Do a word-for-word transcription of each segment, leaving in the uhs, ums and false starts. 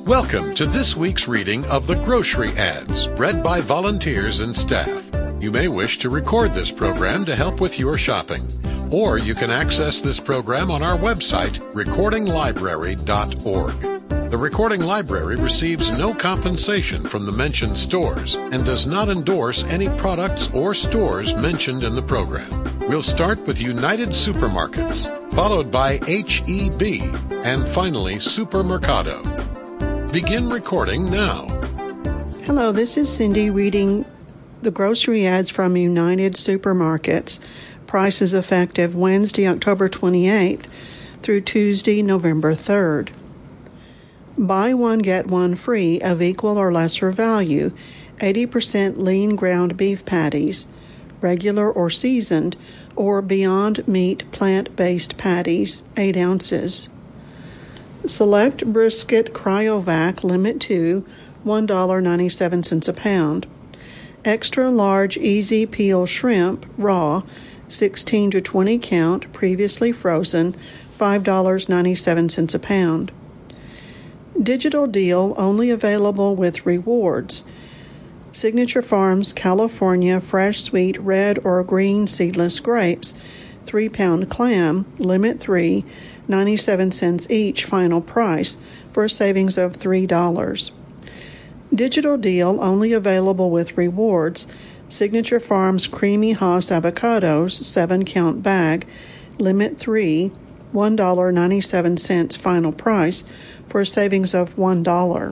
Welcome to this week's reading of the Grocery Ads, read by volunteers and staff. You may wish to record this program to help with your shopping, or you can access this program on our website, recording library dot org. The Recording Library receives no compensation from the mentioned stores and does not endorse any products or stores mentioned in the program. We'll start with United Supermarkets, followed by H E B, and finally Supermercado. Begin recording now. Hello, this is Cindy reading the grocery ads from United Supermarkets. Prices effective Wednesday, October twenty-eighth through Tuesday, November third. Buy one, get one free of equal or lesser value. eighty percent lean ground beef patties, regular or seasoned, or Beyond Meat plant-based patties, eight ounces. Select brisket cryovac limit to one dollar and ninety-seven cents a pound. Extra large easy peel shrimp raw, sixteen to twenty count, previously frozen, five dollars and ninety-seven cents a pound. Digital deal only available with rewards. Signature Farms California fresh sweet red or green seedless grapes, three pound clam, limit three, ninety-seven cents each, final price, for a savings of three dollars. Digital deal only available with rewards. Signature Farms Creamy Hass avocados, seven count bag, limit three, one dollar and ninety-seven cents, final price, for a savings of one dollar.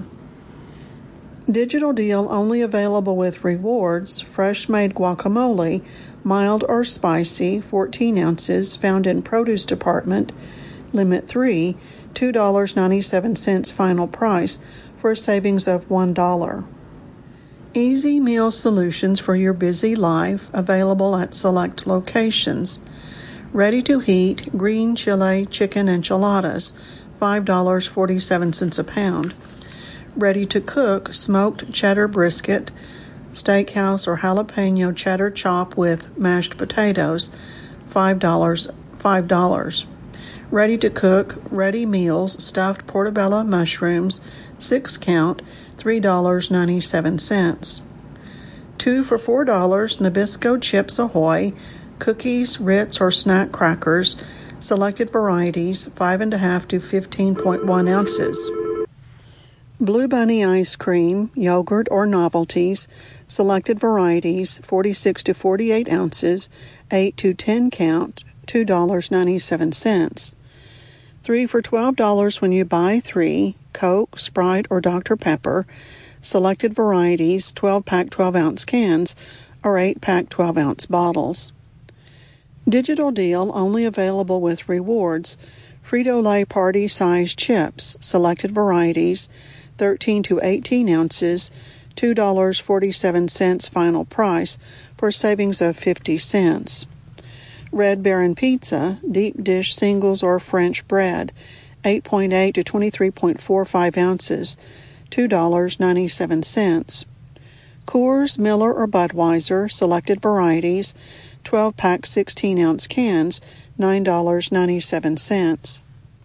Digital deal only available with rewards. Fresh made guacamole, mild or spicy, fourteen ounces, found in produce department, limit three, two dollars and ninety-seven cents, final price, for a savings of one dollar. Easy meal solutions for your busy life, available at select locations. Ready to heat green chile chicken enchiladas, five dollars and forty-seven cents a pound. Ready to cook smoked cheddar brisket, steakhouse or jalapeno cheddar chop with mashed potatoes, five dollars, five dollars. Ready to cook ready meals stuffed portobello mushrooms, six count, three dollars and ninety-seven cents. Two for four dollars Nabisco Chips Ahoy, cookies, Ritz or snack crackers, selected varieties, five and a half to fifteen point one ounces. Blue Bunny ice cream, yogurt or novelties, selected varieties, forty-six to forty-eight ounces, eight to ten count, two dollars and ninety-seven cents. Three for twelve dollars when you buy three, Coke, Sprite or Doctor Pepper, selected varieties, twelve pack twelve ounce cans, or eight pack twelve ounce bottles. Digital deal only available with rewards. Frito-Lay party size chips, selected varieties, thirteen to eighteen ounces, two dollars and forty-seven cents, final price, for savings of fifty cents. Red Baron Pizza, deep dish singles or French bread, eight point eight to twenty-three point four five ounces, two dollars and ninety-seven cents. Coors, Miller or Budweiser, selected varieties, twelve pack sixteen ounce cans, nine dollars and ninety-seven cents.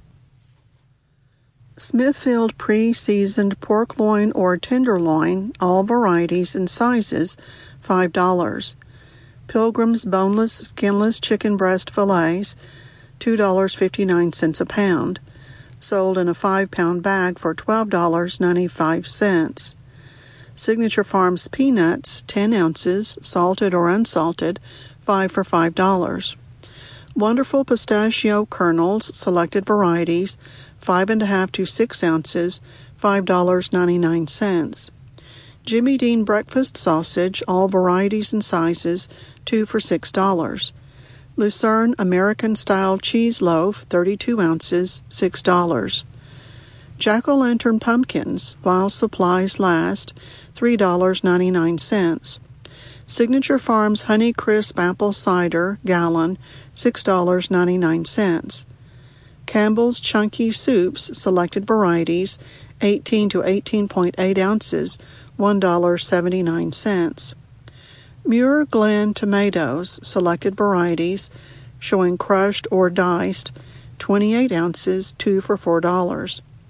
Smithfield pre-seasoned pork loin or tenderloin, all varieties and sizes, five dollars. Pilgrim's boneless, skinless chicken breast fillets, two dollars and fifty-nine cents a pound. Sold in a five pound bag for twelve dollars and ninety-five cents. Signature Farms peanuts, ten ounces, salted or unsalted, five for five dollars. Wonderful pistachio kernels, selected varieties, five and a half to six ounces, five dollars and ninety-nine cents. Jimmy Dean breakfast sausage, all varieties and sizes, two for six dollars. Lucerne American-style cheese loaf, thirty-two ounces, six dollars. Jack-o'-lantern pumpkins, while supplies last, three dollars and ninety-nine cents. Signature Farms Honey Crisp apple cider, gallon, six dollars and ninety-nine cents. Campbell's Chunky Soups, selected varieties, eighteen to eighteen point eight ounces, one dollar and seventy-nine cents. Muir Glen tomatoes, selected varieties, showing crushed or diced, twenty-eight ounces, two for four dollars.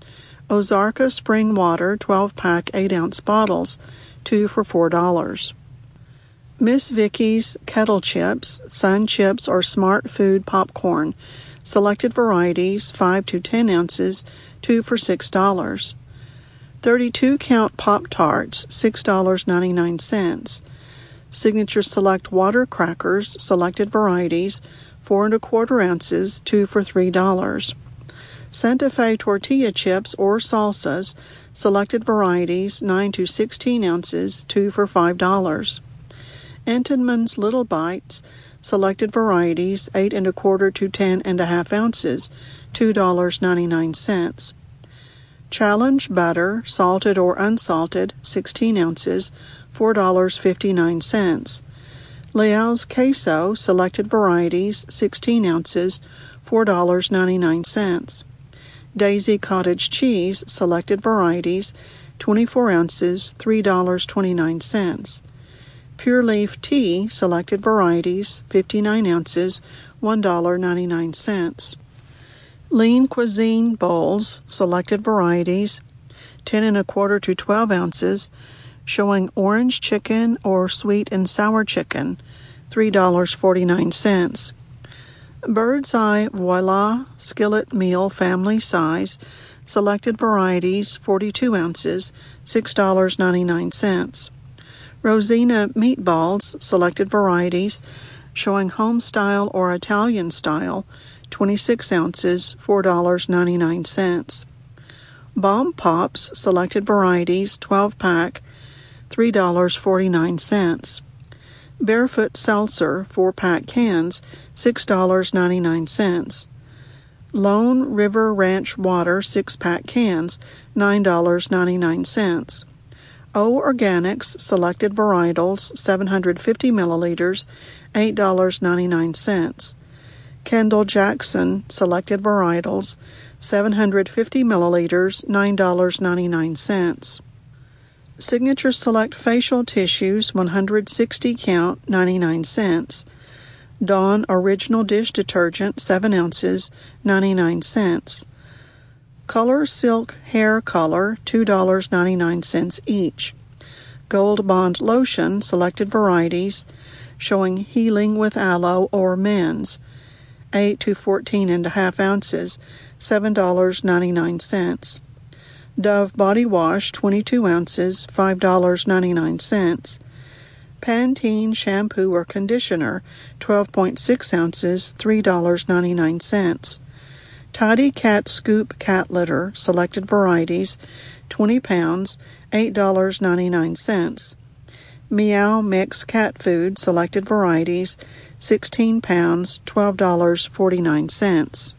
Ozarka Spring Water twelve-pack eight ounce bottles, two for four dollars. Miss Vicky's Kettle Chips, Sun Chips, or Smart Food Popcorn, selected varieties, five to ten ounces, two for six dollars. thirty-two count Pop-Tarts, six dollars and ninety-nine cents. Signature Select Water Crackers, selected varieties, four and a quarter ounces, two for three dollars. Santa Fe Tortilla Chips or Salsas, selected varieties, nine to sixteen ounces, two for five dollars. Entenmann's Little Bites, selected varieties, eight and a quarter to ten and a half ounces, two dollars and ninety-nine cents. Challenge Butter, salted or unsalted, sixteen ounces, four dollars and fifty-nine cents. Leal's Queso, selected varieties, sixteen ounces, four dollars and ninety-nine cents. Daisy Cottage Cheese, selected varieties, twenty-four ounces, three dollars and twenty-nine cents. Pure Leaf Tea, selected varieties, fifty-nine ounces, one dollar and ninety-nine cents. Lean Cuisine Bowls, selected varieties, ten and a quarter to twelve ounces, showing orange chicken or sweet and sour chicken, three dollars and forty-nine cents. Bird's Eye Voila Skillet Meal Family Size, selected varieties, forty-two ounces, six dollars and ninety-nine cents. Rosina Meatballs, selected varieties, showing home style or Italian style, twenty-six ounces, four dollars and ninety-nine cents. Bomb Pops, selected varieties, twelve pack, three dollars and forty-nine cents. Barefoot Seltzer, four pack cans, six dollars and ninety-nine cents. Lone River Ranch Water, six pack cans, nine dollars and ninety-nine cents. O Organics, selected varietals, seven hundred fifty milliliters, eight dollars and ninety-nine cents. Kendall Jackson, selected varietals, seven hundred fifty milliliters, nine dollars and ninety-nine cents. Signature Select Facial Tissues, one hundred sixty count, ninety-nine cents. Dawn Original Dish Detergent, seven ounces, ninety-nine cents. Color Silk Hair Color, two dollars and ninety-nine cents each. Gold Bond Lotion, selected varieties, showing Healing with Aloe or Men's, eight to fourteen and a half ounces, seven dollars and ninety-nine cents. Dove Body Wash, twenty-two ounces, five dollars and ninety-nine cents. Pantene Shampoo or Conditioner, twelve point six ounces, three dollars and ninety-nine cents. Tidy Cat Scoop Cat Litter, selected varieties, twenty pounds, eight dollars and ninety-nine cents. Meow Mix Cat Food, selected varieties, sixteen pounds, twelve dollars and forty-nine cents.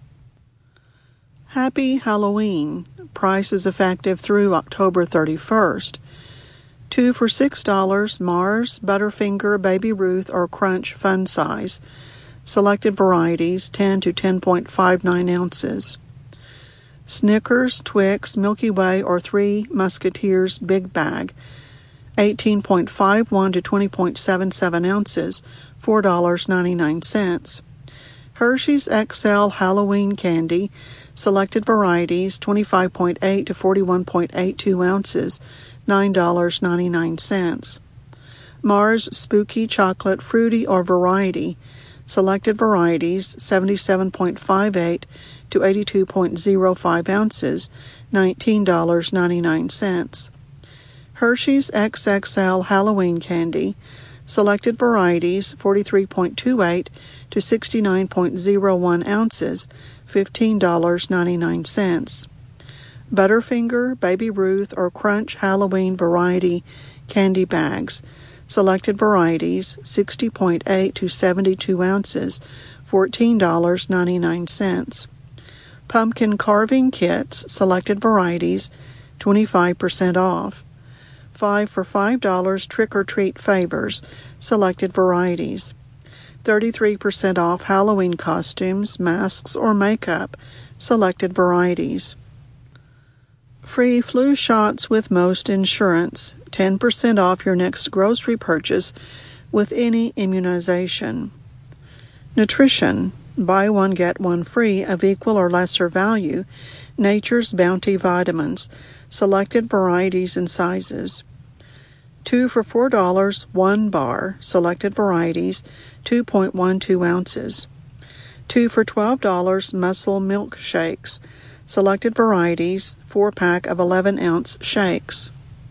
Happy Halloween. Prices effective through October thirty-first. Two for six dollars, Mars, Butterfinger, Baby Ruth, or Crunch Fun Size. Selected varieties, ten to ten point five nine ounces. Snickers, Twix, Milky Way, or Three Musketeers Big Bag, eighteen point five one to twenty point seven seven ounces, four dollars and ninety-nine cents. Hershey's X L Halloween Candy, selected varieties, twenty-five point eight to forty-one point eight two ounces, nine dollars and ninety-nine cents. Mars Spooky Chocolate Fruity or Variety, selected varieties, seventy-seven point five eight to eighty-two point zero five ounces, nineteen dollars and ninety-nine cents. Hershey's X X L Halloween Candy, selected varieties, forty-three point two eight to sixty-nine point zero one ounces, fifteen dollars and ninety-nine cents. Butterfinger, Baby Ruth, or Crunch Halloween Variety Candy Bags, selected varieties, sixty point eight to seventy-two ounces, fourteen dollars and ninety-nine cents. Pumpkin Carving Kits, selected varieties, twenty-five percent off. five for five dollars Trick or Treat Favors, selected varieties. thirty-three percent off Halloween costumes, masks, or makeup, selected varieties. Free flu shots with most insurance, ten percent off your next grocery purchase with any immunization. Nutrition, buy one get one free of equal or lesser value, Nature's Bounty Vitamins, selected varieties and sizes. Two for four dollars, one bar, selected varieties, two point one two ounces. Two for twelve dollars, Muscle Milk Shakes, selected varieties, four pack of eleven ounce shakes.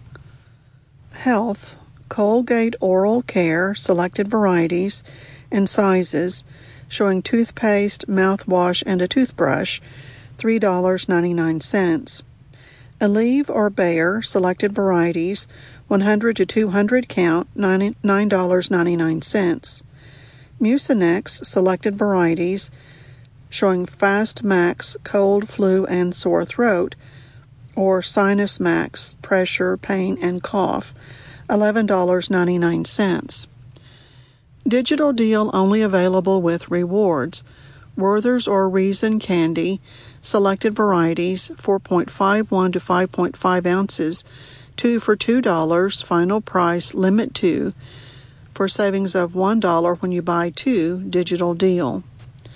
Health, Colgate Oral Care, selected varieties and sizes, showing toothpaste, mouthwash, and a toothbrush, three dollars and ninety-nine cents. Aleve or Bayer, selected varieties, one hundred to two hundred count, nine dollars and ninety-nine cents. Mucinex, selected varieties, showing Fast Max, cold, flu, and sore throat, or Sinus Max, pressure, pain, and cough, eleven dollars and ninety-nine cents. Digital deal only available with rewards. Werther's or Reason Candy, selected varieties, four point five one to five point five ounces, two for two dollars, final price, limit two, for savings of one dollar when you buy two, digital deal.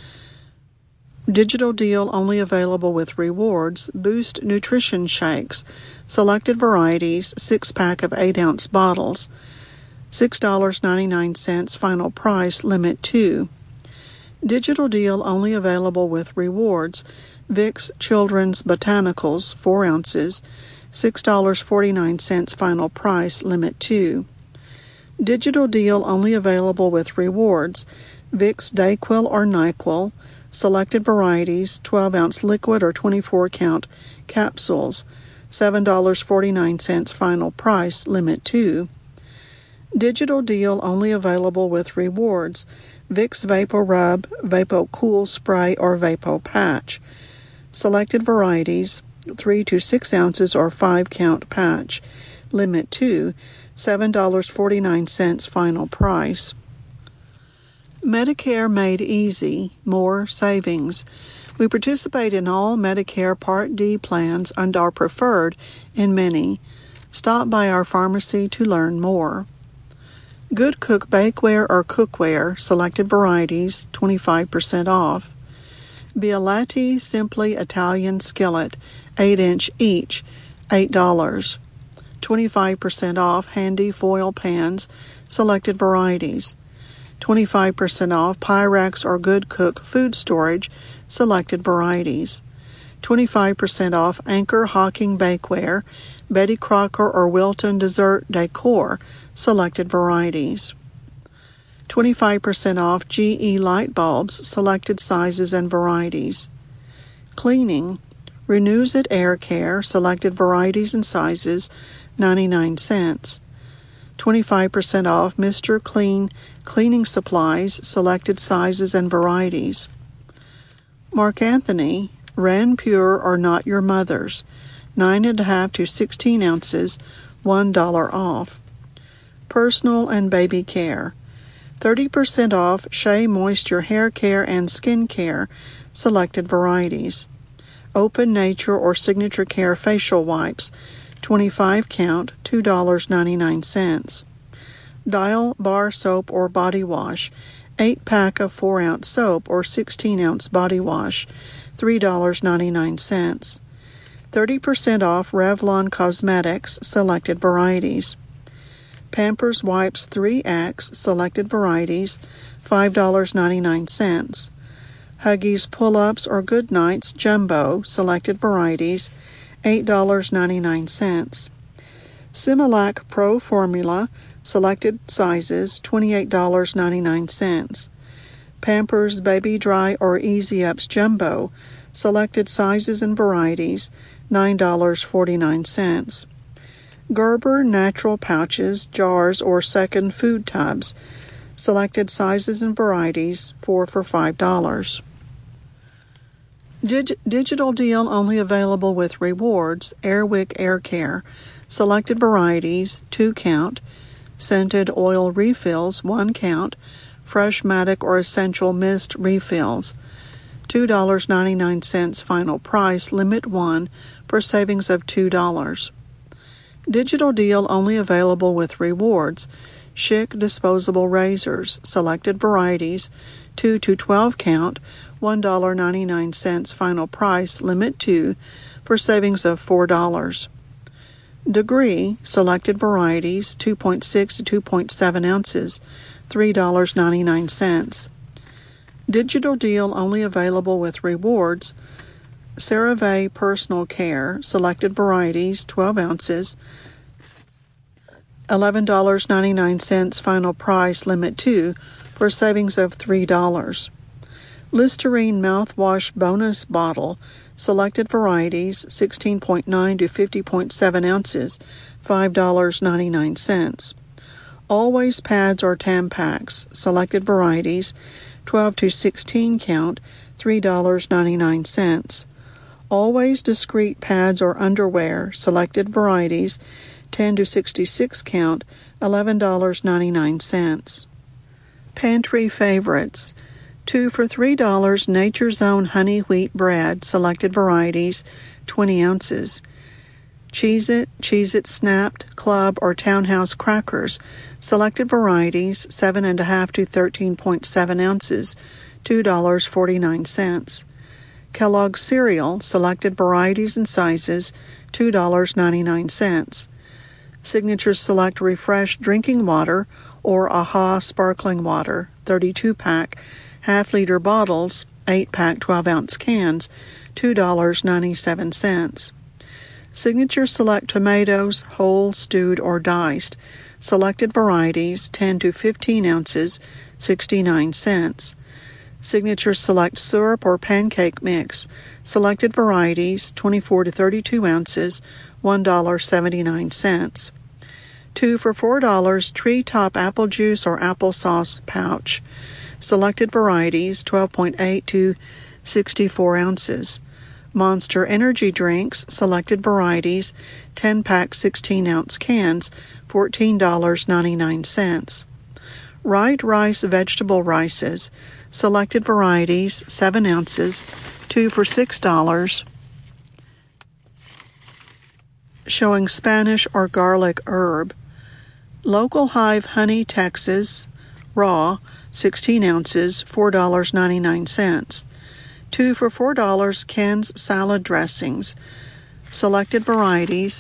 Digital deal only available with rewards. Boost Nutrition Shakes, selected varieties, six pack of eight ounce bottles, six dollars and ninety-nine cents, final price, limit two. Digital deal only available with rewards. Vicks Children's Botanicals, four ounces, six dollars and forty-nine cents, final price, limit two. Digital deal only available with rewards. Vicks Dayquil or NyQuil, selected varieties, twelve ounce liquid or twenty-four count capsules, seven dollars and forty-nine cents, final price, limit two. Digital deal only available with rewards. Vicks Vapor Rub, Vapo Cool Spray, or Vapo Patch, selected varieties, three to six ounces or five count patch, limit two, seven dollars and forty-nine cents, final price. Medicare Made Easy, more savings. We participate in all Medicare Part D plans and are preferred in many. Stop by our pharmacy to learn more. Good Cook Bakeware or Cookware, selected varieties, twenty-five percent off. Bialetti Simply Italian Skillet, eight inch each, eight dollars. twenty-five percent off handy foil pans, selected varieties. twenty-five percent off Pyrex or Good Cook food storage, selected varieties. twenty-five percent off Anchor Hocking Bakeware, Betty Crocker or Wilton Dessert Decor, selected varieties. twenty-five percent off G E light bulbs, selected sizes and varieties. Cleaning, Renews It Air Care, selected varieties and sizes, ninety-nine cents. twenty-five percent off Mister Clean cleaning supplies, selected sizes and varieties. Mark Anthony, Ran Pure or Not Your Mother's, nine and a half to sixteen ounces, one dollar off. Personal and Baby Care, thirty percent off Shea Moisture Hair Care and Skin Care, selected varieties. Open Nature or Signature Care Facial Wipes, twenty-five count, two dollars and ninety-nine cents. Dial Bar Soap or Body Wash, eight pack of four ounce soap or sixteen ounce body wash, three dollars and ninety-nine cents. thirty percent off Revlon Cosmetics, selected varieties. Pampers Wipes three X, selected varieties, five dollars and ninety-nine cents. Huggies Pull-Ups or Goodnights Jumbo, selected varieties, eight dollars and ninety-nine cents. Similac Pro Formula, selected sizes, twenty-eight dollars and ninety-nine cents. Pampers Baby Dry or Easy Ups Jumbo, selected sizes and varieties, nine dollars and forty-nine cents. Gerber Natural Pouches, Jars, or Second Food Tubs, selected sizes and varieties, four for five dollars. Dig- digital deal only available with rewards. Airwick Air Care, selected varieties, two count. Scented oil refills, one count. Freshmatic or Essential Mist refills, two dollars and ninety-nine cents, final price, limit one, for savings of two dollars. Digital deal only available with rewards. Schick disposable razors, selected varieties, two to twelve count, one dollar and ninety-nine cents final price, limit two, for savings of four dollars. Degree, selected varieties, two point six to two point seven ounces, three dollars and ninety-nine cents. Digital deal only available with rewards. CeraVe Personal Care, selected varieties, twelve ounces, eleven dollars and ninety-nine cents final price, limit two, for savings of three dollars. Listerine mouthwash bonus bottle, selected varieties, sixteen point nine to fifty point seven ounces, five dollars and ninety-nine cents. Always pads or Tampax, selected varieties, twelve to sixteen count, three dollars and ninety-nine cents. Always discreet pads or underwear, selected varieties, ten to sixty-six count, eleven dollars and ninety-nine cents. Pantry favorites. Two for three dollars Nature's Own honey wheat bread, selected varieties, twenty ounces. Cheez-It, Cheez-It Snapped, Club, or Townhouse crackers, selected varieties, seven and a half to thirteen point seven ounces, two dollars and forty-nine cents. Kellogg's cereal, selected varieties and sizes, two dollars and ninety-nine cents. Signature Select Refresh drinking water or AHA sparkling water, thirty-two pack, half-liter bottles, eight pack twelve ounce cans, two dollars and ninety-seven cents. Signature Select tomatoes, whole, stewed, or diced, selected varieties, ten to fifteen ounces, sixty-nine cents. Signature Select syrup or pancake mix, selected varieties, twenty-four to thirty-two ounces, one dollar and seventy-nine cents. Two for four dollars Treetop apple juice or applesauce pouch, selected varieties, twelve point eight to sixty-four ounces. Monster energy drinks, selected varieties, ten pack sixteen ounce cans, fourteen dollars and ninety-nine cents. Right Rice vegetable rices, selected varieties, seven ounces, two for six dollars, showing Spanish or garlic herb. Local Hive Honey Texas, raw, sixteen ounces, four dollars and ninety-nine cents. Two for four dollars Ken's salad dressings, selected varieties,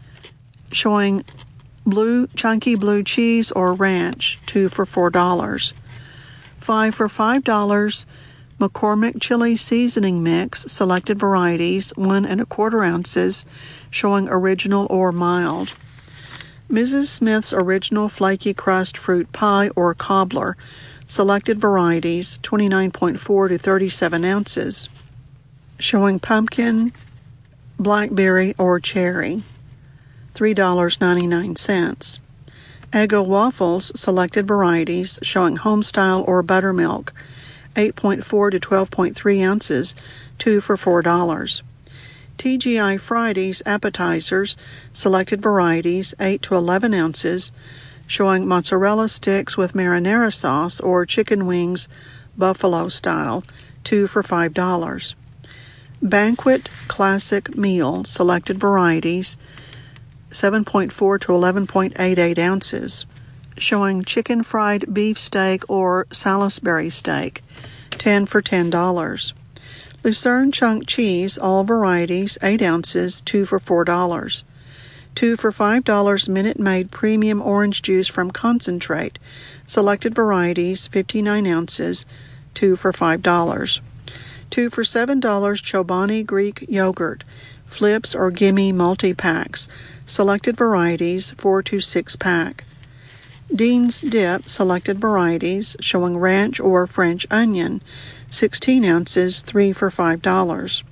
showing blue chunky blue cheese or ranch, two for four dollars. Five for five dollars McCormick chili seasoning mix, selected varieties, one and a quarter ounces, showing original or mild. Missus Smith's original flaky crust fruit pie or cobbler, selected varieties, twenty-nine point four to thirty-seven ounces, showing pumpkin, blackberry, or cherry, three dollars and ninety-nine cents. Eggo waffles, selected varieties, showing homestyle or buttermilk, eight point four to twelve point three ounces, two for four dollars. T G I Fridays appetizers, selected varieties, eight to eleven ounces, showing mozzarella sticks with marinara sauce or chicken wings buffalo style, two for five dollars. Banquet Classic Meal, selected varieties, seven point four to eleven point eight eight ounces, showing chicken fried beef steak or Salisbury steak, ten for ten dollars. Lucerne chunk cheese, all varieties, eight ounces, two for four dollars. Two for five dollars Minute Maid premium orange juice from concentrate, selected varieties, fifty-nine ounces, two for five dollars. Two for seven dollars Chobani Greek yogurt, flips or gimme multi-packs, selected varieties, four to six pack. Dean's Dip, selected varieties, showing ranch or French onion, sixteen ounces, three for five dollars.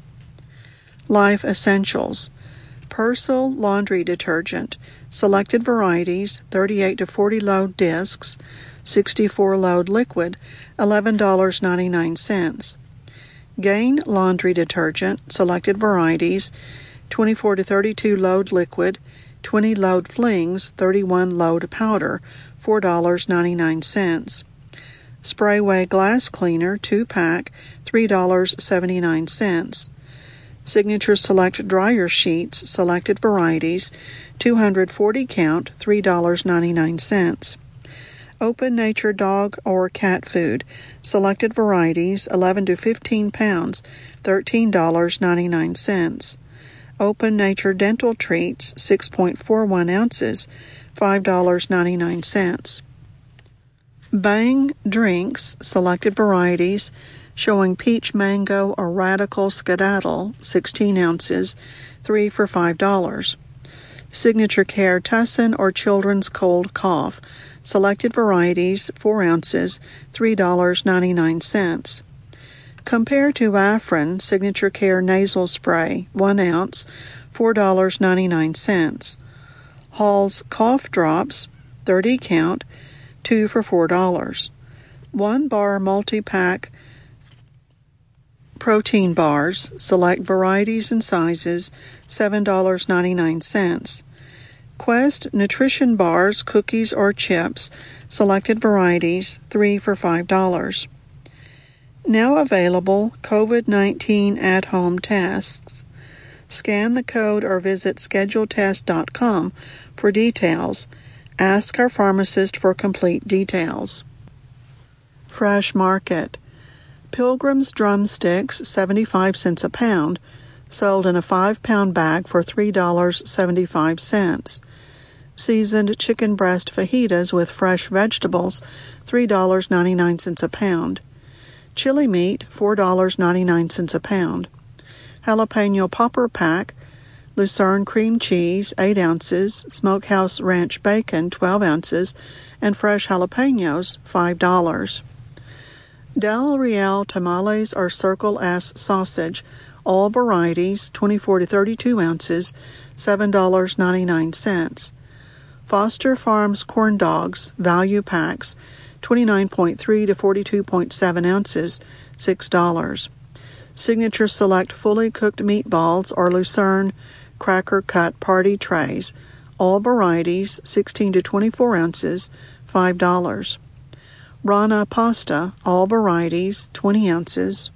Life Essentials, Persil laundry detergent, selected varieties, thirty-eight to forty load discs, sixty-four load liquid, eleven dollars and ninety-nine cents. Gain laundry detergent, selected varieties, twenty-four to thirty-two load liquid, twenty load flings, thirty-one load powder, four dollars and ninety-nine cents. Sprayway glass cleaner, two pack, three dollars and seventy-nine cents. Signature Select dryer sheets, selected varieties, two hundred forty count, three dollars and ninety-nine cents. Open Nature dog or cat food, selected varieties, eleven to fifteen pounds, thirteen dollars and ninety-nine cents. Open Nature dental treats, six point four one ounces, five dollars and ninety-nine cents. Bang drinks, selected varieties, showing peach mango or radical skedaddle, sixteen ounces, three for five dollars. Signature Care Tussin or Children's Cold Cough, selected varieties, four ounces, three dollars and ninety-nine cents. Compared to Afrin Signature Care Nasal Spray, one ounce, four dollars and ninety-nine cents. Hall's Cough Drops, thirty count, two for four dollars. One bar multi-pack protein bars, select varieties and sizes, seven dollars and ninety-nine cents. Quest Nutrition Bars, Cookies or Chips, selected varieties, three for five dollars. Now available COVID nineteen at-home tests. Scan the code or visit schedule test dot com for details. Ask our pharmacist for complete details. Fresh Market. Pilgrim's Drumsticks, seventy-five cents a pound, sold in a five-pound bag for three dollars and seventy-five cents. Seasoned chicken breast fajitas with fresh vegetables, three dollars and ninety-nine cents a pound. Chili meat, four dollars and ninety-nine cents a pound. Jalapeno popper pack, Lucerne cream cheese, eight ounces, Smokehouse Ranch bacon, twelve ounces, and fresh jalapenos, five dollars. Del Real tamales or Circle S sausage, all varieties, twenty-four to thirty-two ounces, seven dollars and ninety-nine cents. Foster Farms corn dogs, value packs, twenty-nine point three to forty-two point seven ounces, six dollars. Signature Select fully cooked meatballs or Lucerne cracker cut party trays, all varieties, sixteen to twenty-four ounces, five dollars. Rana pasta, all varieties, twenty ounces,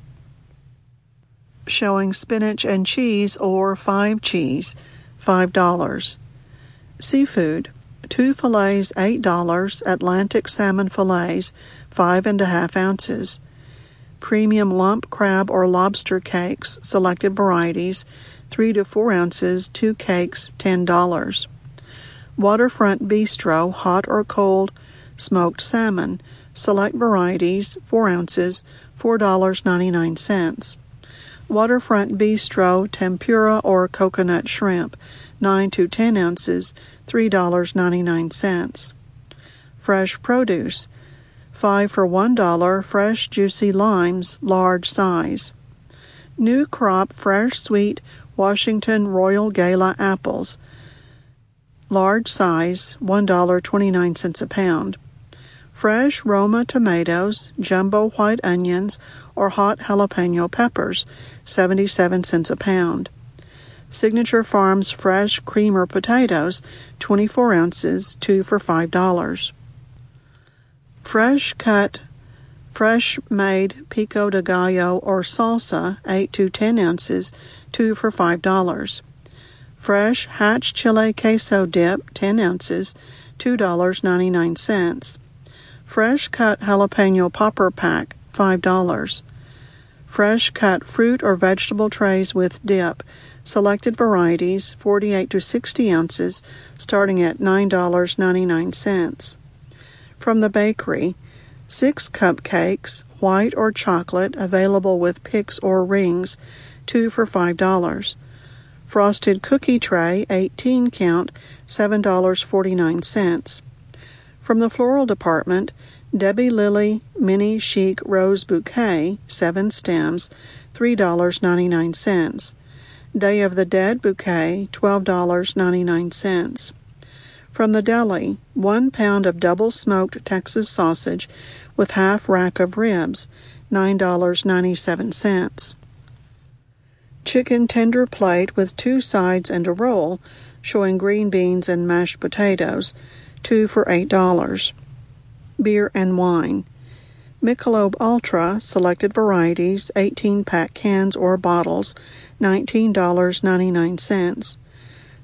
showing spinach and cheese or five cheese, five dollars. Seafood, two fillets, eight dollars, Atlantic salmon fillets, five and a half ounces. Premium lump crab or lobster cakes, selected varieties, three to four ounces, two cakes, ten dollars. Waterfront Bistro, hot or cold, smoked salmon, select varieties, four ounces, four dollars and ninety-nine cents. Waterfront Bistro tempura or coconut shrimp, nine to ten ounces, three dollars and ninety-nine cents. Fresh produce, five for one dollar, fresh juicy limes, large size. New crop fresh sweet Washington Royal Gala apples, large size, one dollar and twenty-nine cents a pound. Fresh Roma tomatoes, jumbo white onions, or hot jalapeno peppers, seventy-seven cents a pound. Signature Farms fresh creamer potatoes, twenty-four ounces, two for five dollars. Fresh cut, fresh made pico de gallo or salsa, eight to ten ounces, two for five dollars. Fresh Hatch chile queso dip, ten ounces, two dollars and ninety-nine cents. Fresh cut jalapeno popper pack, five dollars. Fresh cut fruit or vegetable trays with dip, selected varieties, forty-eight to sixty ounces, starting at nine dollars and ninety-nine cents. From the bakery, six cupcakes, white or chocolate, available with picks or rings, two for five dollars. Frosted cookie tray, eighteen count, seven dollars and forty-nine cents. From the floral department, Debbie Lily Mini Chic Rose Bouquet, seven stems, three dollars and ninety-nine cents. Day of the Dead Bouquet, twelve dollars and ninety-nine cents. From the deli, one pound of double-smoked Texas sausage with half rack of ribs, nine dollars and ninety-seven cents. Chicken tender plate with two sides and a roll, showing green beans and mashed potatoes, two for eight dollars. Beer and wine. Michelob Ultra, selected varieties, eighteen pack cans or bottles, nineteen dollars and ninety-nine cents.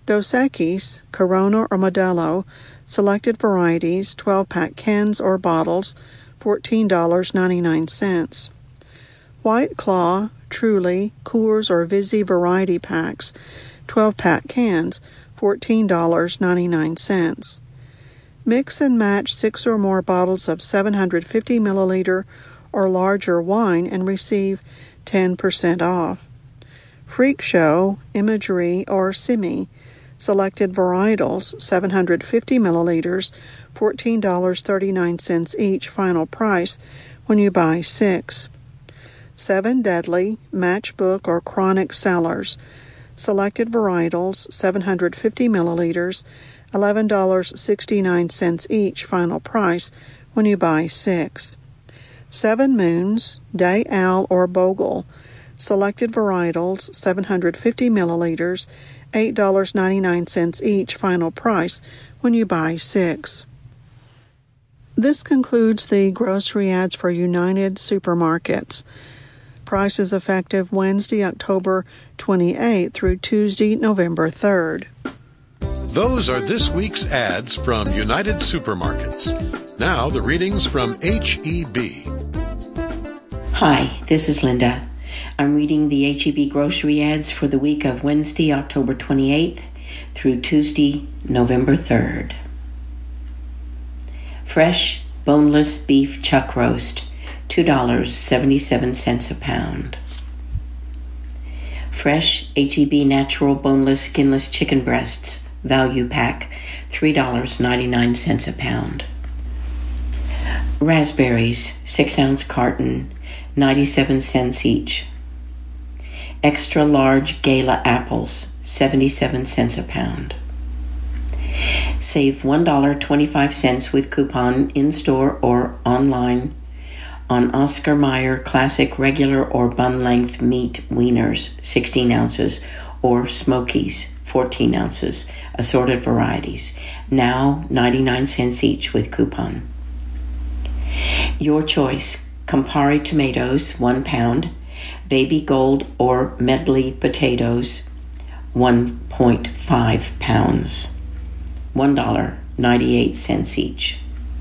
Dos Equis, Corona or Modelo, selected varieties, twelve-pack cans or bottles, fourteen dollars and ninety-nine cents. White Claw, Truly, Coors or Vizzy variety packs, twelve-pack cans, fourteen dollars and ninety-nine cents. Mix and match six or more bottles of seven hundred fifty milliliter or larger wine and receive ten percent off. Freak Show, Imagery, or Simi, selected varietals, seven hundred fifty milliliters, fourteen dollars and thirty-nine cents each, final price when you buy six. Seven Deadly, Matchbook, or Chronic Cellars, selected varietals, seven hundred fifty milliliters, eleven dollars and sixty-nine cents each, final price when you buy six. Seven Moons, Day Owl or Bogle, selected varietals, seven hundred fifty milliliters, eight dollars and ninety-nine cents each, final price when you buy six. This concludes the grocery ads for United Supermarkets. Prices effective Wednesday, October twenty-eighth through Tuesday, November third. Those are this week's ads from United Supermarkets. Now the readings from H E B. Hi, this is Linda. I'm reading the H E B grocery ads for the week of Wednesday, October twenty-eighth through Tuesday, November third. Fresh, boneless beef chuck roast, two dollars and seventy-seven cents a pound. Fresh H E B natural boneless skinless chicken breasts, value pack, three dollars and ninety-nine cents a pound. Raspberries, six ounce carton, ninety-seven cents each. Extra large Gala apples, seventy-seven cents a pound. Save one dollar and twenty-five cents with coupon in-store or online on Oscar Mayer Classic regular or bun-length meat wieners, sixteen ounces, or Smokies, fourteen ounces, assorted varieties, now ninety-nine cents each with coupon. Your choice: Campari tomatoes, one pound, Baby Gold or Medley potatoes, one point five pounds, one dollar and ninety-eight cents each.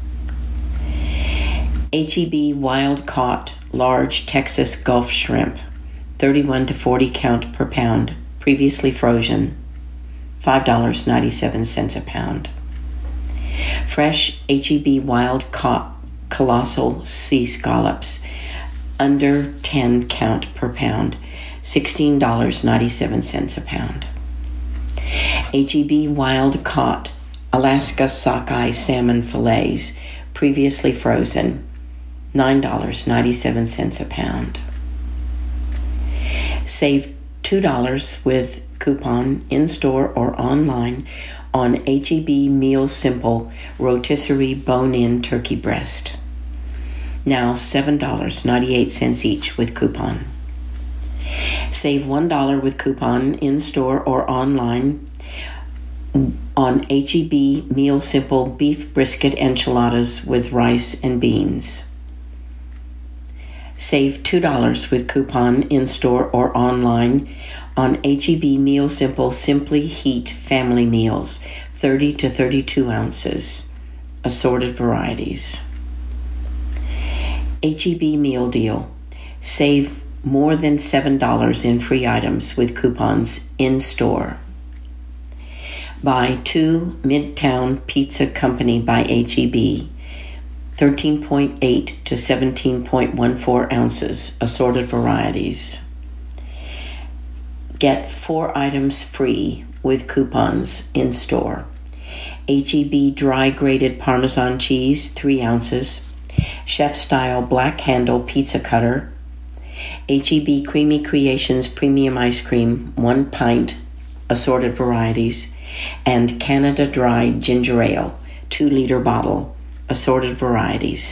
H E B wild caught large Texas Gulf shrimp, thirty-one to forty count per pound, previously frozen, five dollars and ninety-seven cents a pound. Fresh H E B wild caught colossal sea scallops, under ten count per pound, sixteen dollars and ninety-seven cents a pound. H E B wild caught Alaska sockeye salmon fillets, previously frozen, nine dollars and ninety-seven cents a pound. Save two dollars with coupon in-store or online on H E B Meal Simple rotisserie bone-in turkey breast, now seven dollars and ninety-eight cents each with coupon. Save one dollar with coupon in-store or online on H E B Meal Simple beef brisket enchiladas with rice and beans. Save two dollars with coupon in-store or online on H E B Meal Simple Simply Heat family meals, thirty to thirty-two ounces, assorted varieties. H E B Meal Deal. Save more than seven dollars in free items with coupons in-store. Buy two Midtown Pizza Company by H E B, thirteen point eight to seventeen point one four ounces, assorted varieties. Get four items free with coupons in-store. H E B dry grated Parmesan cheese, three ounces. Chef-style black handle pizza cutter. H E B Creamy Creations premium ice cream, one pint, assorted varieties. And Canada Dry ginger ale, two liter bottle, assorted varieties.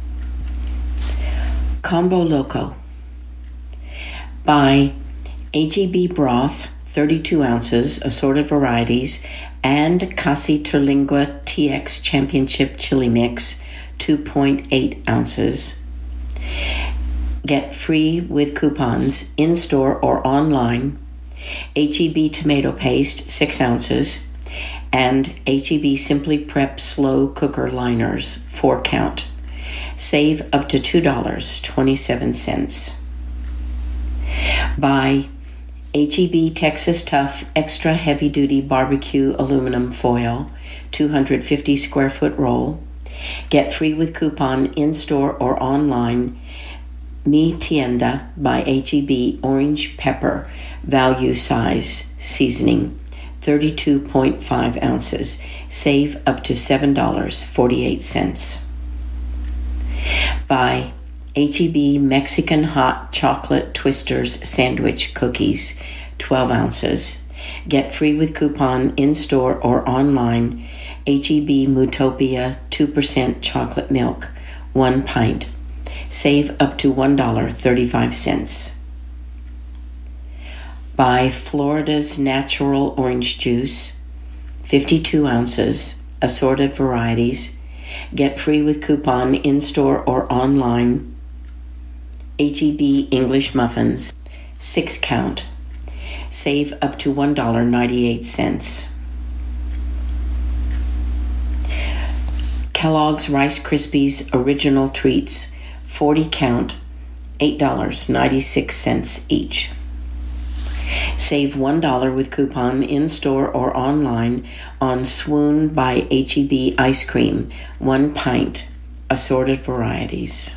Combo Loco. Buy H E B broth, thirty-two ounces, assorted varieties, and Casi Terlingua T X Championship Chili Mix, two point eight ounces. Get free with coupons in-store or online H E B tomato paste, six ounces, and H E B Simply Prep slow cooker liners, four count. Save up to two dollars and twenty-seven cents. Buy H E B Texas Tough Extra Heavy Duty Barbecue Aluminum Foil, two hundred fifty square foot roll. Get free with coupon in-store or online. Mi Tienda by H E B Orange Pepper Value Size Seasoning, thirty-two point five ounces. Save up to seven dollars and forty-eight cents. Buy H E B Mexican Hot Chocolate Twisters Sandwich Cookies, twelve ounces. Get free with coupon in-store or online. H E B Mootopia two percent Chocolate Milk, one pint. Save up to one dollar and thirty-five cents. Buy Florida's Natural Orange Juice, fifty-two ounces, assorted varieties. Get free with coupon in-store or online. H E B English Muffins, six count. Save up to one dollar and ninety-eight cents. Kellogg's Rice Krispies Original Treats, forty count, eight dollars and ninety-six cents each. Save one dollar with coupon in-store or online on Swoon by H E B Ice Cream, one pint, assorted varieties.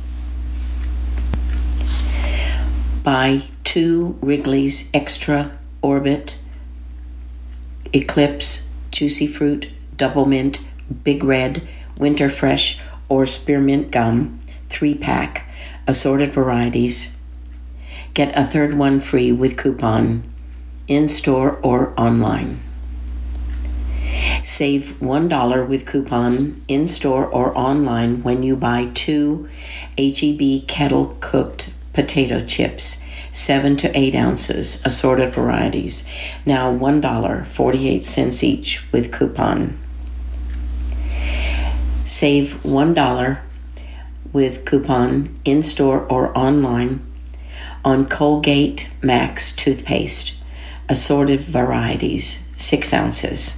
Buy two Wrigley's Extra Orbit Eclipse Juicy Fruit Double Mint Big Red Winter Fresh or Spearmint Gum, three pack, assorted varieties. Get a third one free with coupon in-store or online. Save one dollar with coupon in-store or online when you buy two H E B Kettle Cooked Potato Chips, seven to eight ounces, assorted varieties. Now one dollar and forty-eight cents each with coupon. Save one dollar with coupon in-store or online on Colgate Max toothpaste, assorted varieties, six ounces.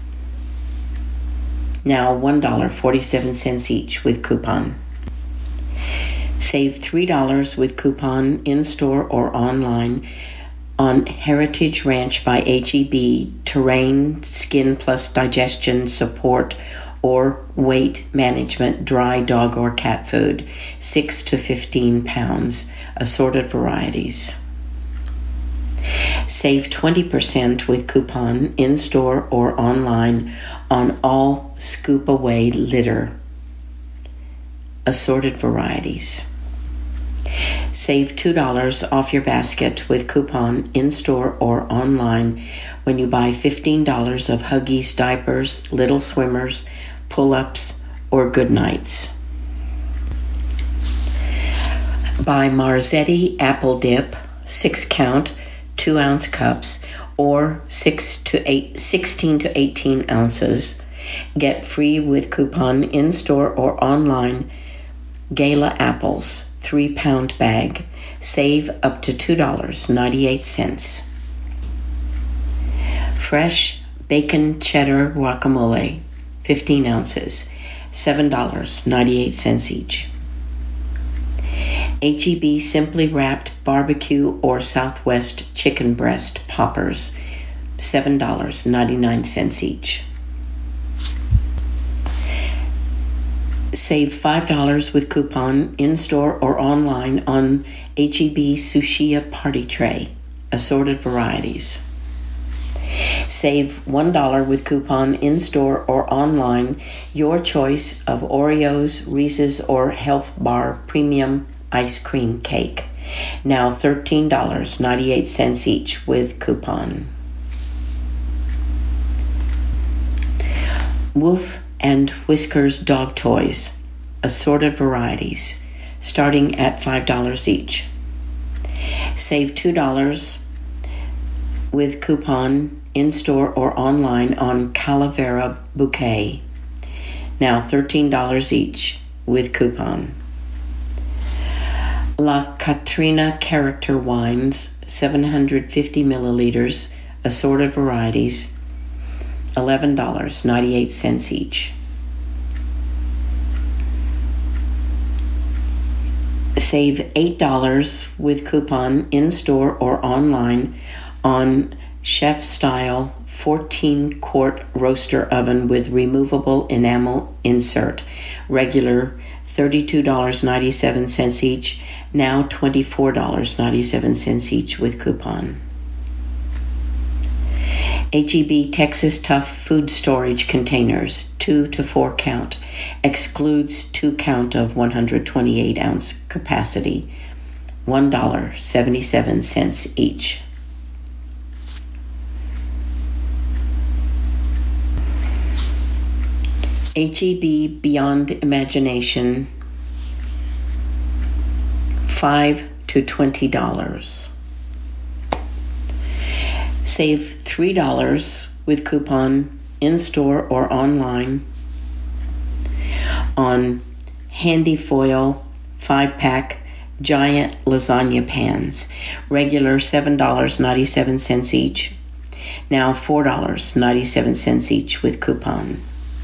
Now one dollar and forty-seven cents each with coupon. Save three dollars with coupon in-store or online on Heritage Ranch by H E B Terrain Skin Plus Digestion Support or Weight Management Dry Dog or Cat Food, six to fifteen pounds, assorted varieties. Save twenty percent with coupon in-store or online on all Scoop Away litter, assorted varieties. Save two dollars off your basket with coupon in-store or online when you buy fifteen dollars of Huggies diapers, Little Swimmers, Pull-Ups, or Goodnights. Buy Marzetti Apple Dip, six count, two ounce cups, or six to eight, sixteen to eighteen ounces. Get free with coupon in-store or online. Gala apples, three pound bag. Save up to two dollars and ninety-eight cents. Fresh bacon cheddar guacamole, fifteen ounces, seven dollars and ninety-eight cents each. H E B Simply Wrapped Barbecue or Southwest Chicken Breast Poppers, seven dollars and ninety-nine cents each. Save five dollars with coupon in-store or online on H E B Sushia Party Tray, assorted varieties. Save one dollar with coupon in-store or online, your choice of Oreos, Reese's, or Health Bar Premium Ice Cream Cake. Now thirteen dollars and ninety-eight cents each with coupon. Woof and Whiskers Dog Toys, assorted varieties, starting at five dollars each. Save two dollars with coupon in-store or online on Calavera Bouquet, now thirteen dollars each with coupon. La Katrina Character Wines, seven hundred fifty milliliters, assorted varieties, eleven dollars and ninety-eight cents each. Save eight dollars with coupon in-store or online on chef-style fourteen quart roaster oven with removable enamel insert. Regular thirty-two dollars and ninety-seven cents each, now twenty-four dollars and ninety-seven cents each with coupon. H E B Texas Tough Food Storage Containers, two to four count, excludes two count of one hundred twenty-eight ounce capacity, one dollar and seventy-seven cents each. H E B Beyond Imagination, five to twenty dollars. Save three dollars with coupon in-store or online on Handy Foil five-pack giant lasagna pans. Regular seven dollars and ninety-seven cents each, now four dollars and ninety-seven cents each with coupon.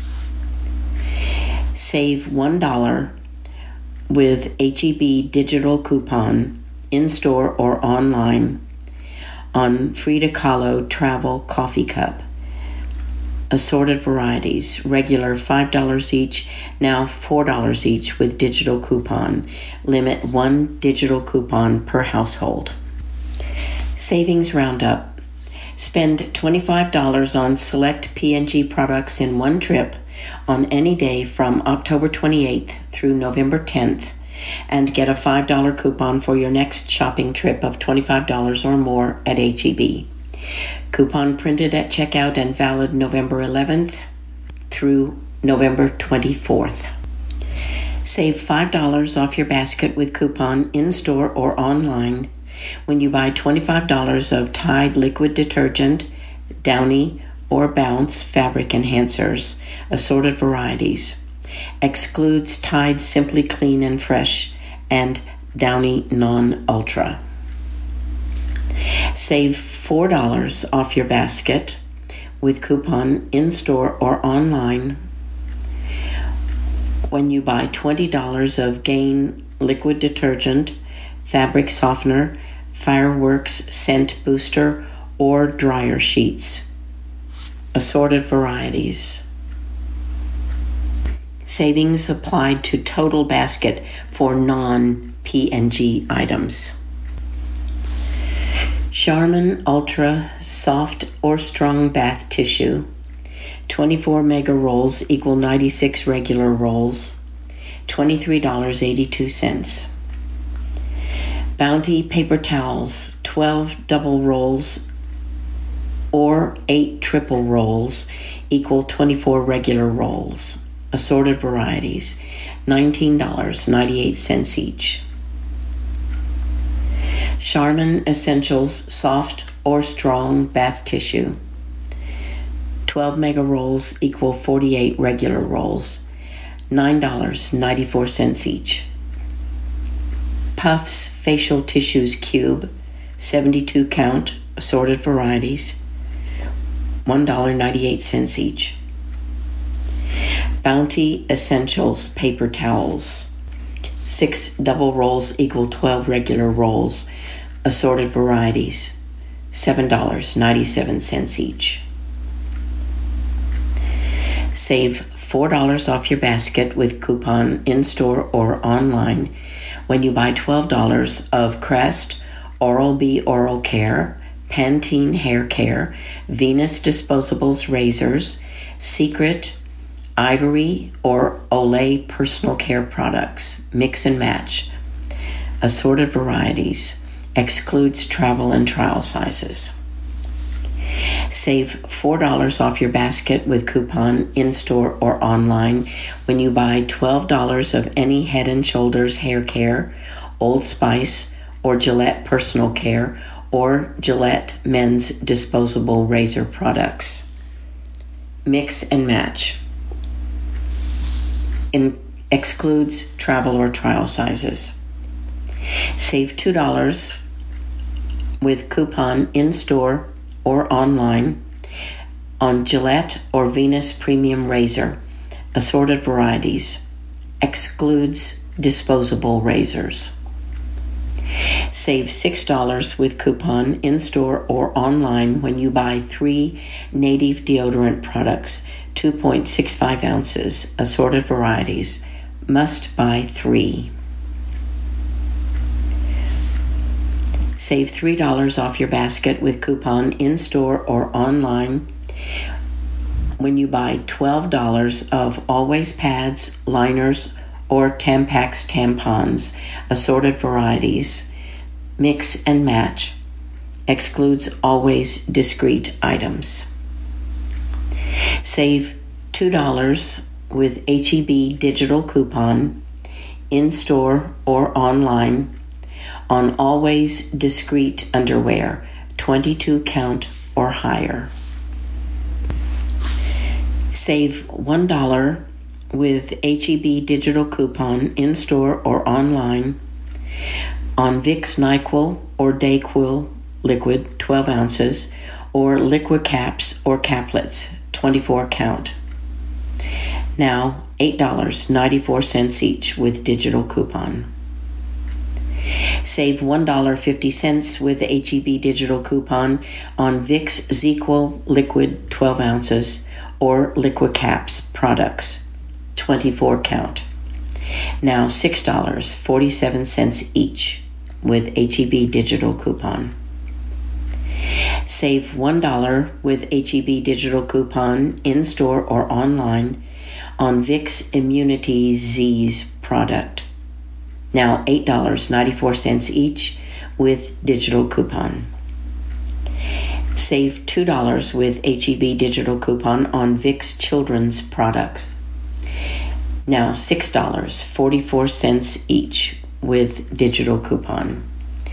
Save one dollar with H E B digital coupon in-store or online on Frida Kahlo Travel Coffee Cup. Assorted varieties, regular five dollars each, now four dollars each with digital coupon. Limit one digital coupon per household. Savings Roundup. Spend twenty-five dollars on select P and G products in one trip on any day from October twenty-eighth through November tenth, and get a five dollar coupon for your next shopping trip of twenty-five dollars or more at H E B. Coupon printed at checkout and valid November eleventh through November twenty-fourth. Save five dollars off your basket with coupon in-store or online when you buy twenty-five dollars of Tide liquid detergent, Downy, or Bounce fabric enhancers, assorted varieties. Excludes Tide Simply Clean and Fresh and Downy Non-Ultra. Save four dollars off your basket with coupon in-store or online when you buy twenty dollars of Gain liquid detergent, fabric softener, Fireworks scent booster, or dryer sheets. Assorted varieties. Savings applied to total basket for non-P and G items. Charmin Ultra Soft or Strong Bath Tissue. twenty-four mega rolls equal ninety-six regular rolls. twenty-three dollars and eighty-two cents. Bounty Paper Towels. twelve double rolls or eight triple rolls equal twenty-four regular rolls. Assorted varieties. nineteen dollars and ninety-eight cents each. Charmin Essentials Soft or Strong Bath Tissue. twelve mega rolls equal forty-eight regular rolls. nine dollars and ninety-four cents each. Puffs Facial Tissues Cube. seventy-two count. Assorted varieties. one dollar and ninety-eight cents each. Bounty Essentials Paper Towels. six double rolls equal twelve regular rolls. Assorted varieties. seven dollars and ninety-seven cents each. Save four dollars off your basket with coupon in-store or online when you buy twelve dollars of Crest, Oral-B Oral Care, Pantene Hair Care, Venus Disposables Razors, Secret, Ivory, or Olay Personal Care Products. Mix and match. Assorted varieties. Excludes travel and trial sizes. Save four dollars off your basket with coupon in-store or online when you buy twelve dollars of any Head and Shoulders Hair Care, Old Spice, or Gillette Personal Care, or Gillette Men's Disposable Razor products. Mix and match. In, excludes travel or trial sizes. Save two dollars with coupon in-store or online on Gillette or Venus Premium Razor, assorted varieties. Excludes disposable razors. Save six dollars with coupon in-store or online when you buy three Native deodorant products, two point six five ounces, assorted varieties. Must buy three. Save three dollars off your basket with coupon in-store or online when you buy twelve dollars of Always pads, liners, or Tampax tampons, assorted varieties. Mix and match. Excludes Always discrete items. Save two dollars with H E B digital coupon in-store or online on Always discrete underwear, twenty-two count or higher. Save one dollar with H E B digital coupon in-store or online on Vicks NyQuil or DayQuil liquid, twelve ounces, or liquid caps or caplets, twenty-four count. Now, eight dollars and ninety-four cents each with digital coupon. Save one dollar and fifty cents with H E B digital coupon on Vicks ZzzQuil liquid, twelve ounces, or liquid caps products, twenty-four count. Now six dollars and forty-seven cents each with H E B digital coupon. Save one dollar with H E B digital coupon in-store or online on Vicks Immunity Z's product. Now eight dollars and ninety-four cents each with digital coupon. Save two dollars with H E B digital coupon on Vicks Children's products. Now six dollars and forty-four cents each with digital coupon.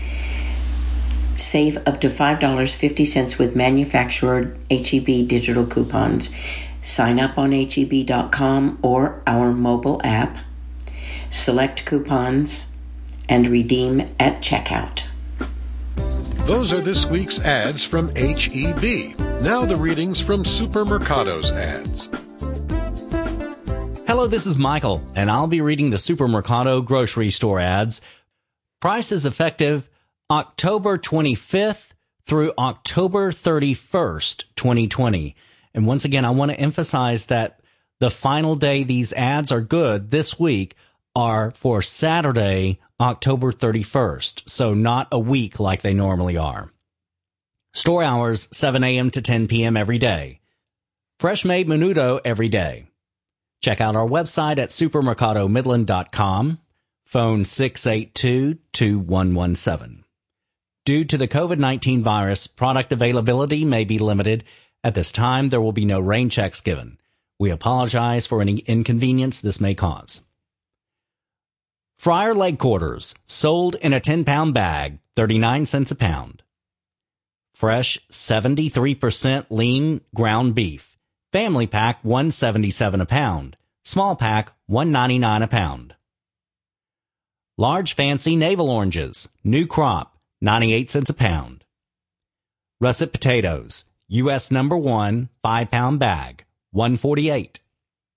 Save up to five dollars and fifty cents with manufacturer H E B digital coupons. Sign up on H E B dot com or our mobile app. Select coupons and redeem at checkout. Those are this week's ads from H E B. Now the readings from Supermercado's ads. Hello, this is Michael, and I'll be reading the Supermercado grocery store ads. Prices effective October twenty-fifth through October thirty-first, twenty twenty. And once again, I want to emphasize that the final day these ads are good this week are for Saturday, October thirty-first, so not a week like they normally are. Store hours, seven a.m. to ten p.m. every day. Fresh made menudo every day. Check out our website at supermercado midland dot com. Phone six eight two, two one one seven. Due to the COVID nineteen virus, product availability may be limited. At this time, there will be no rain checks given. We apologize for any inconvenience this may cause. Fryer leg quarters, sold in a ten-pound bag, thirty-nine cents a pound. Fresh seventy-three percent lean ground beef. Family pack, one dollar and seventy-seven cents a pound. Small pack, one dollar and ninety-nine cents a pound. Large fancy navel oranges, new crop, ninety-eight cents a pound. Russet potatoes, U S number one, five-pound bag, one dollar and forty-eight cents.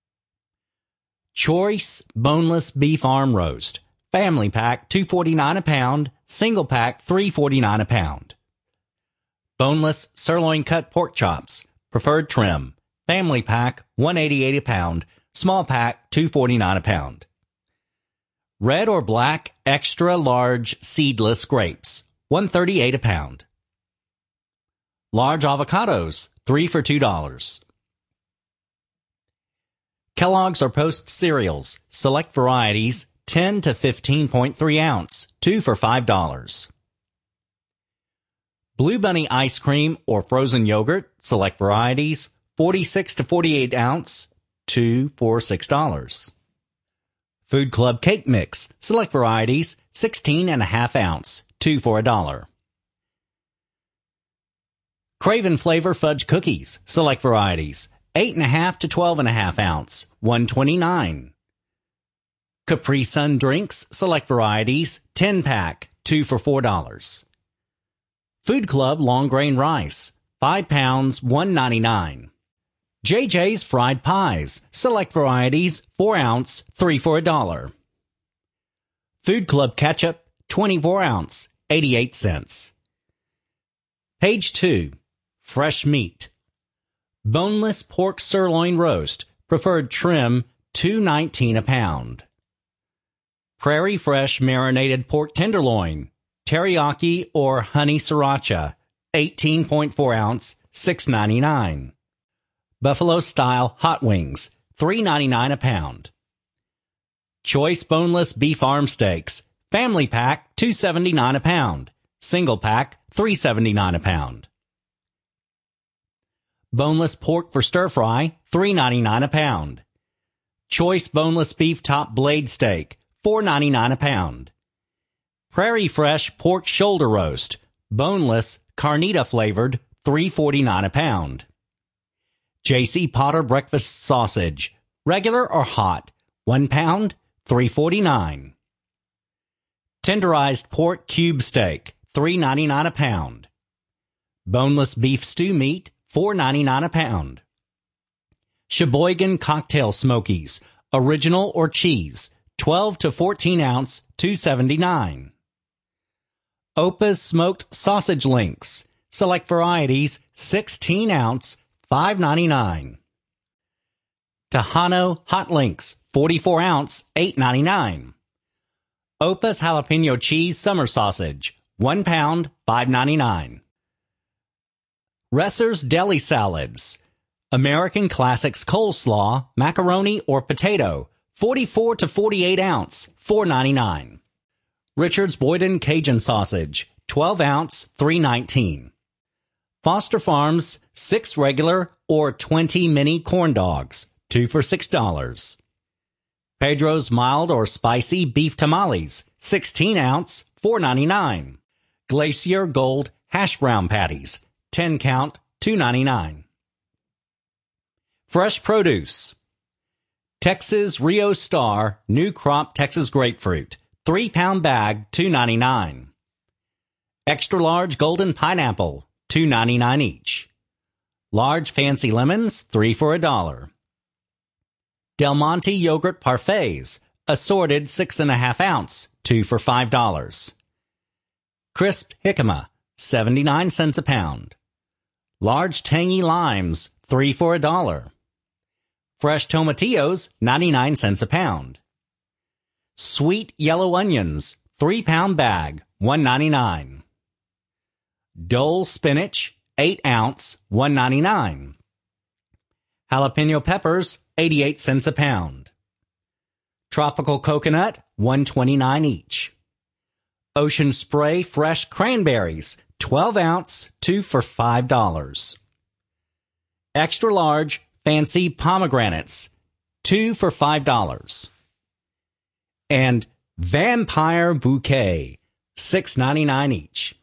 Choice boneless beef arm roast, family pack, two dollars and forty-nine cents a pound, single pack, three dollars and forty-nine cents a pound. Boneless sirloin cut pork chops, preferred trim, family pack, one dollar and eighty-eight cents a pound, small pack, two dollars and forty-nine cents a pound. Red or black extra large seedless grapes, one dollar and thirty-eight cents a pound. Large avocados, three for two dollars. Kellogg's or Post cereals, select varieties, ten to fifteen point three ounce, two for five dollars. Blue Bunny ice cream or frozen yogurt, select varieties, forty-six to forty-eight ounce, two for six dollars. Food Club cake mix, select varieties, sixteen and a half ounce, two for a dollar. Craven flavor fudge cookies, select varieties, eight and a half to twelve and a half ounce, one twenty-nine. Capri Sun drinks, select varieties, ten pack, two for four dollars. Food Club long grain rice, five pounds, one ninety-nine. J J's Fried Pies, select varieties, four ounce, three for a dollar. Food Club Ketchup, twenty-four ounce, eighty-eight cents. Page two, fresh meat. Boneless pork sirloin roast, preferred trim, two nineteen a pound. Prairie Fresh marinated pork tenderloin, teriyaki or honey sriracha, eighteen point four ounce, six ninety-nine. Buffalo Style Hot Wings, three ninety-nine a pound. Choice Boneless Beef Arm Steaks, Family Pack, two seventy-nine a pound. Single Pack, three seventy-nine a pound. Boneless Pork for Stir Fry, three ninety-nine a pound. Choice Boneless Beef Top Blade Steak, four ninety-nine a pound. Prairie Fresh Pork Shoulder Roast, boneless, carnita flavored, three forty-nine a pound. J C. Potter Breakfast Sausage, regular or hot, one pound, three forty-nine. Tenderized Pork Cube Steak, three ninety-nine a pound. Boneless Beef Stew Meat, four ninety-nine a pound. Sheboygan Cocktail Smokies, original or cheese, twelve to fourteen ounce, two seventy-nine. Opa's Smoked Sausage Links, select varieties, sixteen ounce, five ninety-nine. Tejano Hot Links, forty-four ounce, eight ninety-nine. Opa's Jalapeno Cheese Summer Sausage, one pound, five ninety-nine. Resser's Deli Salads, American Classics Coleslaw, macaroni or potato, forty-four to forty-eight ounce, four ninety-nine. Richard's Boyden Cajun Sausage, twelve ounce, three nineteen. Foster Farms, six regular or twenty mini corn dogs, two for six dollars. Pedro's Mild or Spicy Beef Tamales, sixteen ounce, four ninety-nine. Glacier Gold Hash Brown Patties, ten count, two ninety-nine. Fresh Produce. Texas Rio Star New Crop Texas Grapefruit, three pound bag, two ninety-nine. Extra large golden pineapple, two ninety-nine each. Large fancy lemons, three for a dollar. Del Monte yogurt parfaits, assorted six and a half ounce, two for five dollars. Crisp jicama, seventy-nine cents a pound. Large tangy limes, three for a dollar. Fresh tomatillos, ninety-nine cents a pound. Sweet yellow onions, three pound bag, one ninety-nine. Dole spinach, eight ounce, one ninety-nine. Jalapeno peppers, eighty-eight cents a pound. Tropical coconut, one twenty-nine each. Ocean Spray fresh cranberries, twelve ounce, two for five dollars. Extra large fancy pomegranates, two for five dollars. And Vampire Bouquet, six ninety-nine each.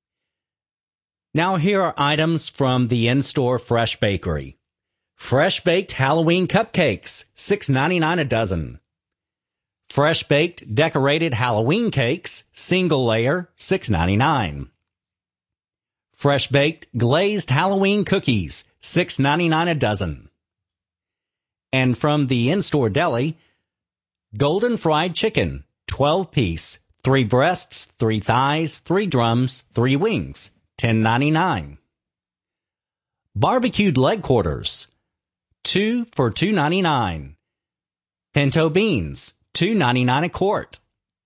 Now here are items from the in-store Fresh Bakery. Fresh baked Halloween cupcakes, six ninety-nine a dozen. Fresh baked decorated Halloween cakes, single layer, six ninety-nine. Fresh baked glazed Halloween cookies, six ninety-nine a dozen. And from the in-store deli, golden fried chicken, twelve piece, three breasts, three thighs, three drums, three wings, ten ninety-nine. Barbecued leg quarters, two for two ninety-nine. Pinto beans, two ninety-nine a quart.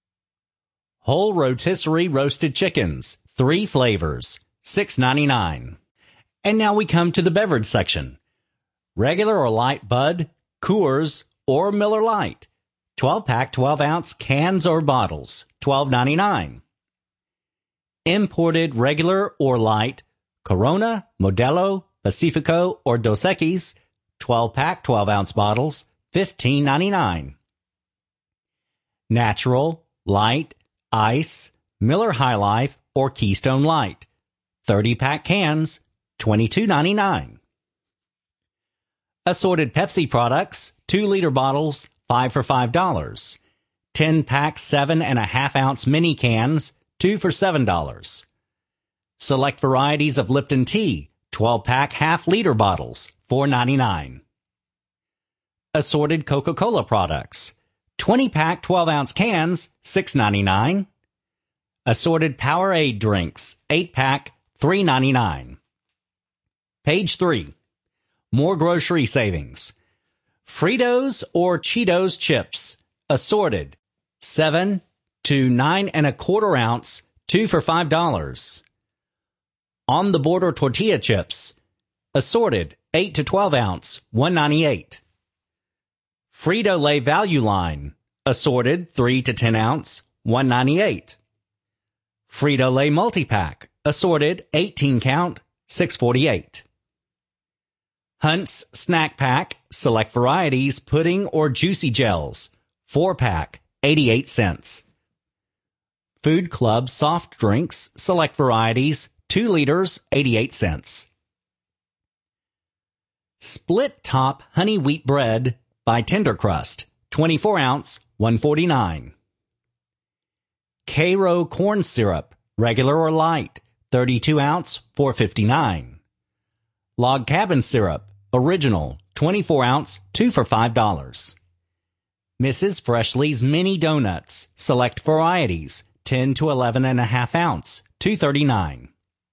Whole rotisserie roasted chickens, three flavors, six ninety-nine. And now we come to the beverage section. Regular or light Bud, Coors, or Miller Lite, twelve pack, twelve ounce cans or bottles, twelve ninety-nine. Imported regular or light Corona, Modelo, Pacifico, or Dos Equis, twelve pack, twelve ounce bottles, fifteen ninety-nine. Natural, light, ice, Miller High Life, or Keystone Light, thirty pack cans, twenty-two ninety-nine. Assorted Pepsi products, two liter bottles, five for five dollars. ten pack, seven and a half ounce mini cans, two for seven dollars. Select varieties of Lipton tea, twelve-pack half-liter bottles, four ninety-nine. Assorted Coca-Cola products, twenty-pack twelve-ounce cans, six ninety-nine. Assorted Powerade drinks, eight-pack, three ninety-nine. Page three. More grocery savings. Fritos or Cheetos chips, assorted, seven to nine and a quarter ounce, two for five dollars. On the Border tortilla chips, assorted, eight to twelve ounce, one ninety-eight. Frito-Lay value line, assorted, three to ten ounce, one ninety-eight. Frito-Lay multi-pack, assorted, eighteen count, six forty-eight. Hunt's Snack Pack, select varieties, pudding or juicy gels, four pack, eighty-eight cents. Food Club soft drinks, select varieties, two liters, eighty-eight cents. Split Top Honey Wheat Bread by Tender Crust, twenty-four ounce, one forty-nine. Karo Corn Syrup, regular or light, thirty-two ounce, four fifty-nine. Log Cabin Syrup, original, twenty-four ounce, two for five dollars. Missus Freshley's Mini Donuts, select varieties, ten to eleven and a half ounce, two thirty-nine.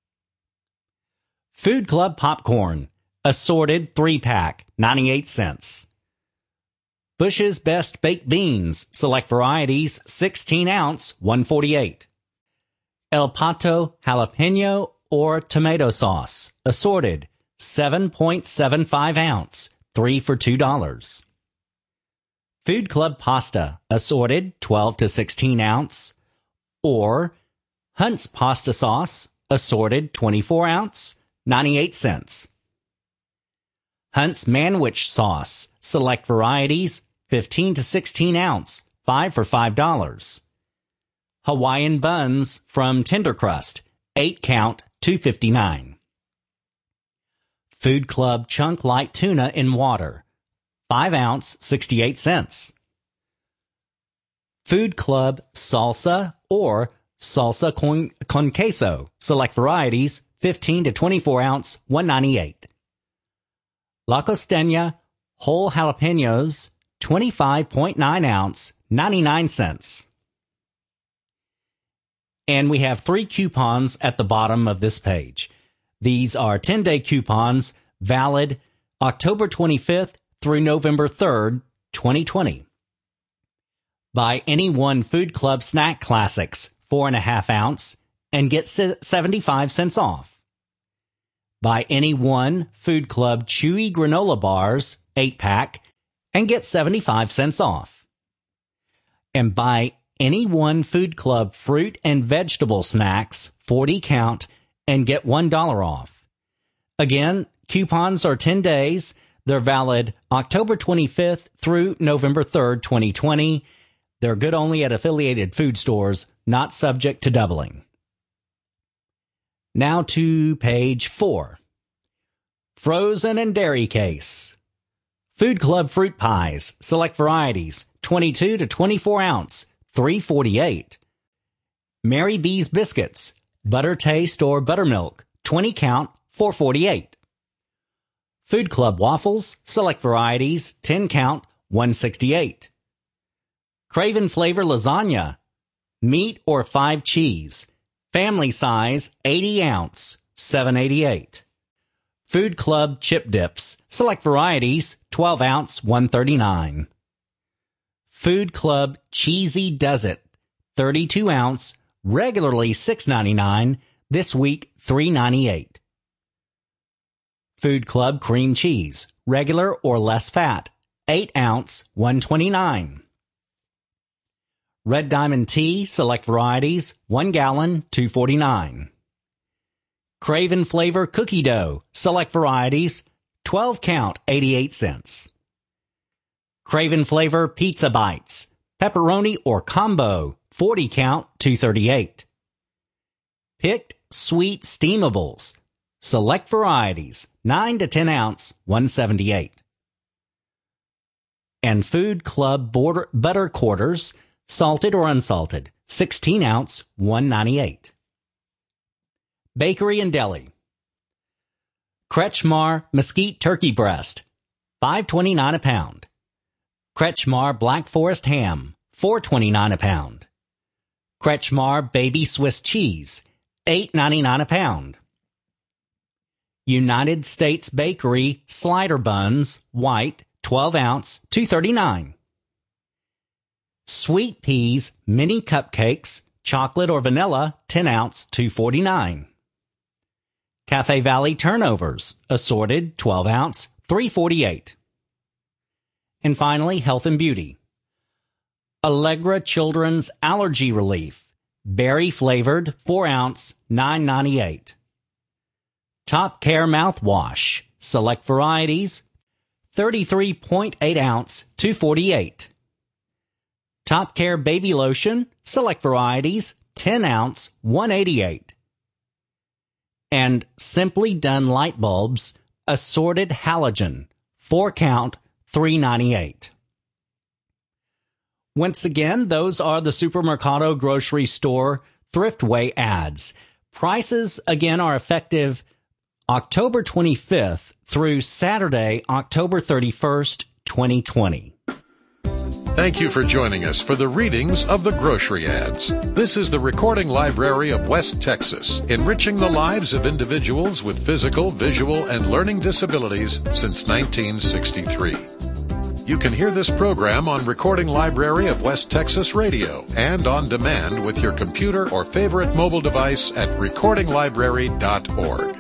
Food Club Popcorn, assorted three pack, ninety-eight cents. Bush's Best Baked Beans, select varieties, sixteen ounce, one forty-eight. El Pato Jalapeno or Tomato Sauce, assorted, seven point seven five ounce, three for two dollars. Food Club Pasta, assorted, twelve to sixteen ounce, or Hunt's Pasta Sauce, assorted, twenty-four ounce, ninety-eight cents. Hunt's Manwich Sauce, select varieties, fifteen to sixteen ounce, five for five dollars. Hawaiian Buns from Tender Crust, eight count, two fifty-nine. Food Club Chunk Light Tuna in Water, five ounce, sixty-eight cents. Food Club Salsa or Salsa con, con Queso, select varieties, fifteen to twenty-four ounce, one ninety-eight. La Costeña Whole Jalapenos, twenty-five point nine ounce, ninety-nine cents. And we have three coupons at the bottom of this page. These are ten-day coupons, valid October twenty-fifth through November third, twenty twenty. Buy any one Food Club Snack Classics, four and a half ounce, and get seventy-five cents off. Buy any one Food Club Chewy Granola Bars, eight pack, and get seventy-five cents off. And buy any one Food Club Fruit and Vegetable Snacks, forty count, and get one dollar off. Again, coupons are ten days. They're valid October twenty-fifth through November third, twenty twenty. They're good only at affiliated food stores, not subject to doubling. Now to page four. Frozen and dairy case. Food Club Fruit Pies, select varieties, twenty-two to twenty-four ounce, three forty-eight. Mary B's Biscuits, Butter Taste or Buttermilk, twenty count, four forty-eight. Food Club Waffles, select varieties, ten count, one sixty-eight. Craven Flavor Lasagna, meat or five cheese, family size, eighty ounce, seven eighty-eight. Food Club Chip Dips, select varieties, twelve ounce, one thirty-nine. Food Club Cheesy Does It, thirty-two ounce, regularly six ninety-nine, this week three ninety-eight. Food Club Cream Cheese, regular or less fat, eight ounce, one twenty-nine. Red Diamond Tea, select varieties, one gallon, two forty-nine. Craven Flavor Cookie Dough, select varieties, twelve count, eighty-eight cents. Craven Flavor Pizza Bites, pepperoni or combo, forty count, two thirty-eight. Picked Sweet Steamables, select varieties, nine to ten ounce, one seventy-eight. And Food Club Border Butter Quarters, salted or unsalted, sixteen ounce, one ninety-eight. Bakery and Deli. Kretschmar mesquite turkey breast, five twenty-nine a pound. Kretschmar Black Forest ham, four twenty-nine a pound. Kretschmar baby Swiss cheese, eight ninety-nine a pound. United States Bakery slider buns, white, twelve ounce, two thirty-nine. Sweet peas mini cupcakes, chocolate or vanilla, ten ounce, two forty-nine. Cafe Valley turnovers, assorted, twelve ounce, three forty-eight. And finally, health and beauty. Allegra Children's Allergy Relief, berry flavored, four ounce, nine ninety-eight. Top Care mouthwash, select varieties, thirty-three point eight ounce, two forty-eight. Top Care baby lotion, select varieties, ten ounce, one eighty-eight. And Simply Done light bulbs, assorted halogen, four count, three ninety-eight. Once again, those are the Supermercado grocery store Thriftway ads. Prices, again, are effective October twenty-fifth through Saturday, October thirty-first, twenty twenty. Thank you for joining us for the readings of the grocery ads. This is the Recording Library of West Texas, enriching the lives of individuals with physical, visual, and learning disabilities since nineteen sixty-three. You can hear this program on Recording Library of West Texas Radio and on demand with your computer or favorite mobile device at recording library dot org.